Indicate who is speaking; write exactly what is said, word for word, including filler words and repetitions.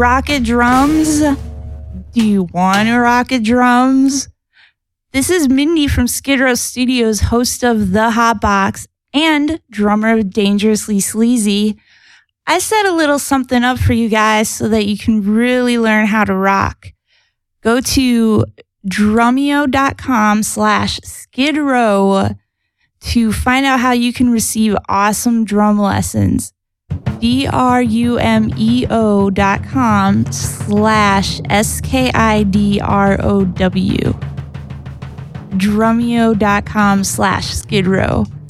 Speaker 1: rocket drums? Do you want to rocket drums? This is Mindy from Skid Row Studios, host of The Hot Box and drummer of Dangerously Sleazy. I set a little something up for you guys so that you can really learn how to rock. Go to drumeo.com slash Skid Row to find out how you can receive awesome drum lessons. D-R-U-M-E-O dot com slash S-K-I-D-R-O-W. Drumeo.com slash Skid Row.